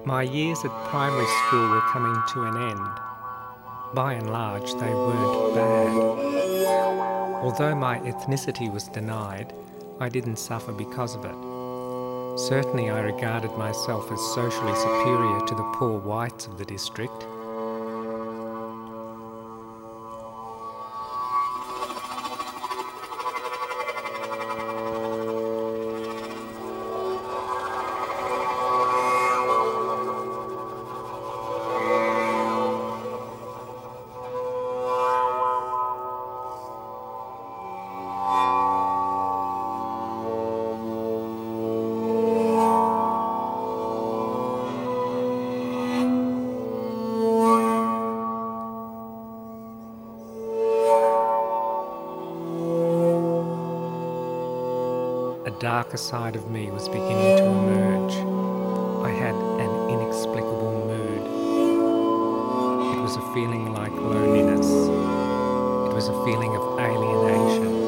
My years at primary school were coming to an end. By and large, they weren't bad. Although my ethnicity was denied, I didn't suffer because of it. Certainly I regarded myself as socially superior to the poor whites of the district. A darker side of me was beginning to emerge. I had an inexplicable mood. It was a feeling like loneliness. It was a feeling of alienation.